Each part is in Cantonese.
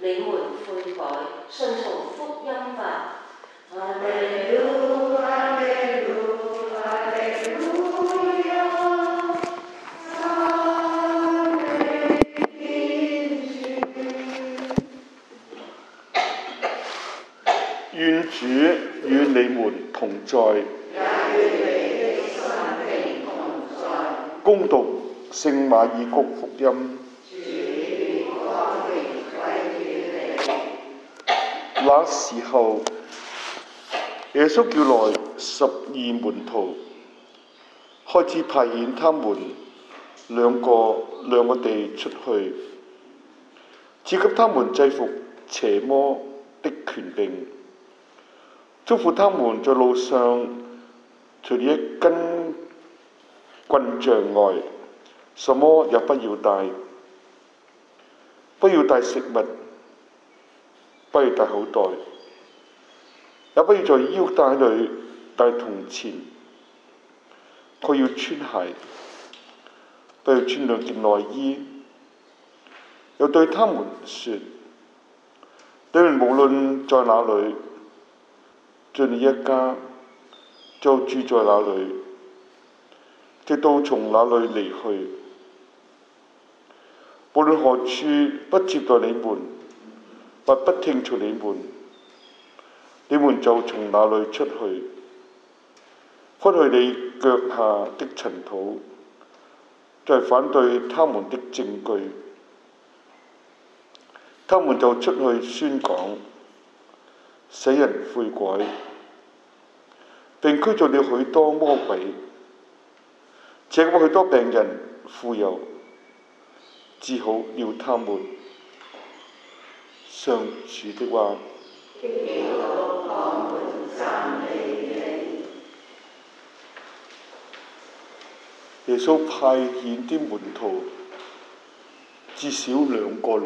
你們悔改，信從福音吧。 哈利路哈利路哈利路亞，讚美天主。 願主與你們同在， 也與你的心靈同在。 恭讀聖馬爾谷福音。那時候，耶穌叫來12門徒，開始派遣他們兩個地出去，賜給他們制服邪魔的權柄，囑咐他們在路上除了一根棍杖外，什麼也不要帶，不要帶食物，不要帶口袋，也不要在腰帶裏帶銅錢。佢要穿鞋，不要穿兩件內衣。又對他們說：你們無論在哪裏，進了一家，就住在那裏，直到從那裏離去。無論何處不接待你們，或不聽從你們，你們就從那裏出去，拂去你腳下的塵土，就係反對他們的證據。他們就出去宣講，使人悔改，並驅逐了許多魔鬼，這許多病人傅油，治好了他們。上主的話。耶穌派遣啲門徒至少兩個，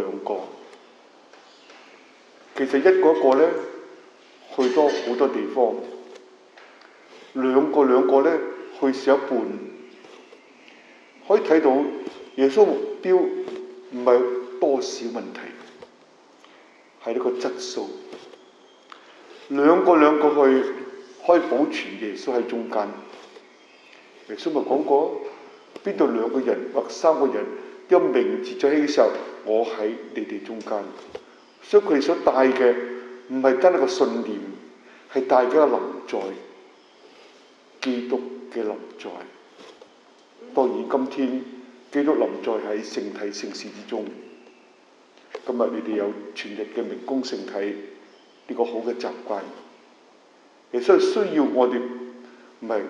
其實一個呢，去多好多地方，兩個呢，去少一半。可以睇到耶穌目標唔係多少問題，係呢個質素。兩個去可以保存耶穌喺中間。耶穌咪講過，邊度兩個人或三個人有名字在起嘅時候，我喺你哋中間。所以佢哋所帶嘅唔係單一個信念，係帶嘅臨在，基督嘅臨在。當然今天基督臨在喺聖體聖事之中。今日你哋有全日嘅明供聖體呢個好嘅習慣，耶穌需要我哋，唔係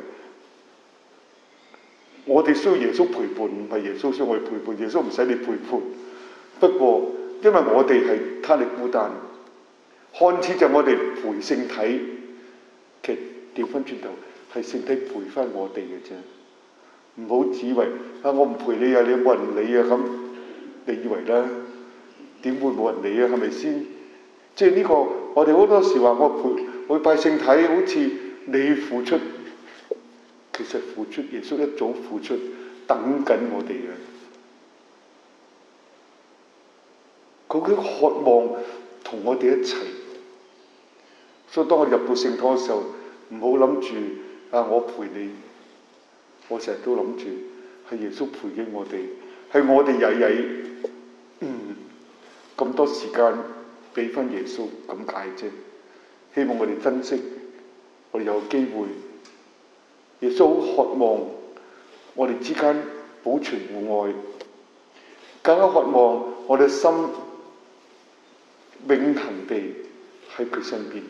我哋需要耶穌陪伴，唔係耶穌需要我哋陪伴。耶穌唔使你陪伴，不過因為我哋係他力孤單，看似就我哋陪聖體，其實調翻轉頭係聖體陪翻我哋嘅啫。唔好只以為我唔陪你啊，你冇人理啊咁，你以為啦？點會冇人理啊？係咪先？即係呢個，我哋好多時話我拜聖體，好似你付出，其實付出耶穌一早付出，等緊我哋嘅。佢渴望同我哋一齊，所以當我入到聖堂嘅時候，唔好諗住我陪你，我成日都諗住係耶穌陪緊我哋，係我哋曳咁多時間俾翻耶穌咁解啫。希望我哋珍惜，我哋有機會。耶穌好渴望我哋之間保存互愛，更加渴望我哋心永恆地喺佢身邊。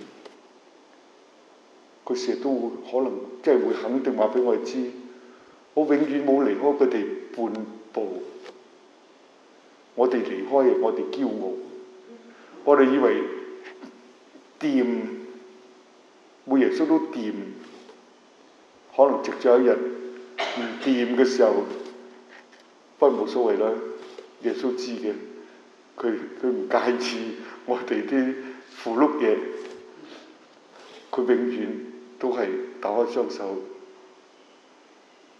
佢成日都會可能即係會肯定話俾我哋知，我永遠冇離開佢哋半步。我哋離開，我哋驕傲，我哋以為掂，每耶穌都掂，可能直咗一日唔掂嘅時候，不過冇所謂啦。耶穌知嘅，佢唔介意我哋啲符碌嘢，佢永遠都係打開雙手。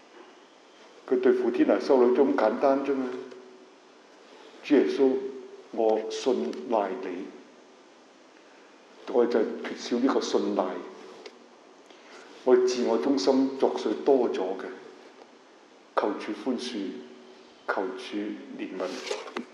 佢對付天下修女都咁簡單啫嘛。主耶穌我信賴你，我就缺少呢個信賴，我自我中心作祟多咗嘅，求主寬恕，求主憐憫。